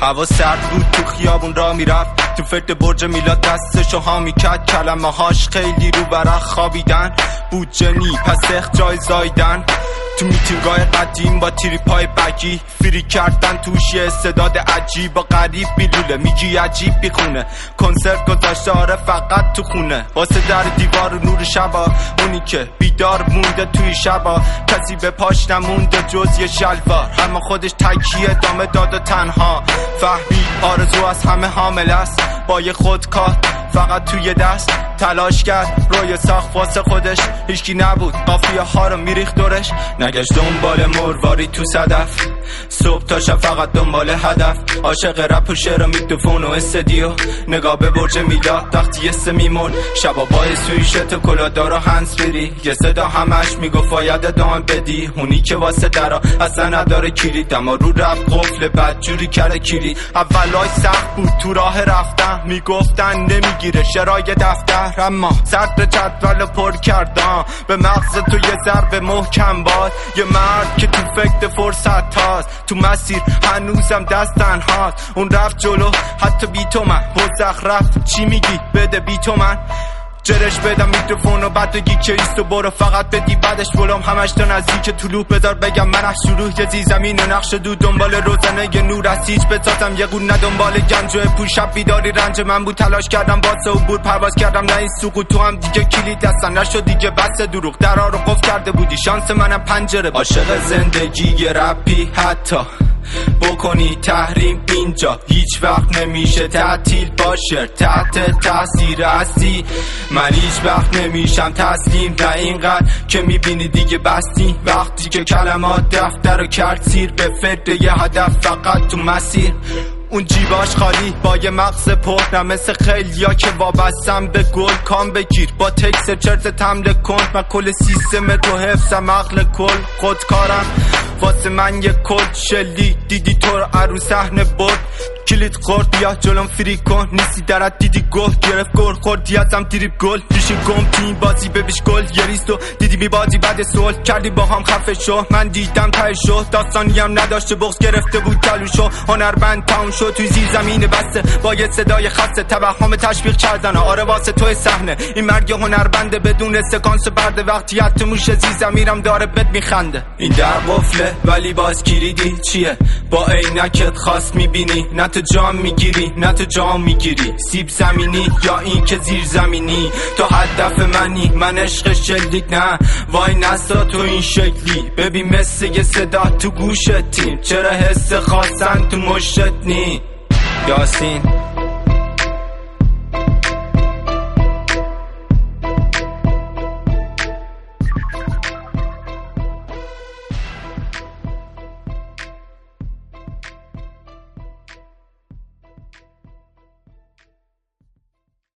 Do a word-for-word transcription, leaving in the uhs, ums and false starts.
هوا سرد بود تو خیابون را میرفت، تو فکر برج میلاد دستشو ها میکرد، کلمه هاش خیلی رو ورق خوابیدن بود جنی پس اخت جای زایدن. تو میتینگای قدیم با تیری پای بگی فری کردن توش یه استعداد عجیب با غریب بیلوله میگی عجیب بیخونه، کنسرت گذاشته آره فقط تو خونه، واسه در دیوار و نور شبا اونی که بیدار مونده توی شبا، کسی به پاش نمونده جز یه شلوار، اما خودش تکیه دامه داد و تنها فهمی آرزو از همه حامل است، با یه خودکار فقط توی دست تلاش کرد روی ساخت واسه خودش، هیچکی نبود قافیه ها رو میریخت دورش، نگشت دنبال مرواری تو صدف، صبح تا شب فقط دنبال هدف، عاشق رپ و شعر و میکروفون و استدیو، نگاه به برج میلاد وقتی یه میمون، شبا با سویشت و کلادار و هنس بری، یه صدا همش میگفت باید ادامه بدی، اونی که واسه درا اصلا نداره کلید، اما رو رپ قفل بدجوری کرده کلید، اولای سخت بود تو راه رفتن، میگفتن نمیگیره شرای دفتر، اما صدر جدول پر کردم به مغز تو یه ضربه محکم باد، یه مرد که تو فکر فرصت هاست، تو مسیر هنوزم دست تنهاست، اون رفت جلو حتی بی تو من بزخ رفت، چی میگی بده بی تو من جرش بدم میکروفون و بعد بگی که ایست و برو فقط بدی بعدش بلوم همش تا نزدیک طلوع بذار بگم من از شروع یه زی زمین و نقش دو دنبال روزنه یه نور از هیچ بسازم یه قول ندنبال گنج و پوشب بیداری رنج من بود، تلاش کردم واسه عبور پرواز کردم نه این سقوط، تو هم دیگه کلید دستن نشد دیگه بس دروغ، درا رو قفل کرده بودی شانس منم پنجره، عاشق زندگی یه رپی حتی بکنی تحریم اینجا هیچ وقت نمیشه تعطیل باشه، تحت تاثیر هستی من هیچ وقت نمیشم تسلیم، نه اینقدر که میبینی دیگه بستی، وقتی که کلمات دفتر رو کرد سیر به فکر یه هدف فقط تو مسیر، اون جیباش خالی با یه مغز پر، نه مثل خیلیا که وابستم به گل کام بگیر با تکس چرت تمله کن، من کل سیستم رو حفظم عقل کل خودکارم واسه من یه کل شلی دیدی تو رو ارو صحنه برد، کلید خورد بیا جلوم فری کن، نیستی درت دیدی گل گرفت گل خوردی ازم تریپ گل، ریش گم تو این بازی ببیش گل، یه ریستو دیدی بی بازی بعد سول کردی با هم خفه شو، من دیدم ته شو داستانی هم نداشته بغض گرفته بود تلوشو، هنرمند تاون شو توی زیر زمین بسته با یه صدای خسته، توهم تشویق کردن آره واسه توی صحنه، این مرگ هنرمنده بدون سکانس برده، وقتی حتی موش زیر زمیرم داره بد میخنده، این در قفله ولی باز کلیدی چیه با عینکت خاص میبینی، نه تو جام میگیری نه تو جام میگیری، سیب زمینی یا این که زیر زمینی، تو هدف منی من عشق شلیک، نه وای نسا تو این شکلی، ببین مثل یه صدا تو گوشتیم، چرا حس خاصن تو مشت نی یاسین.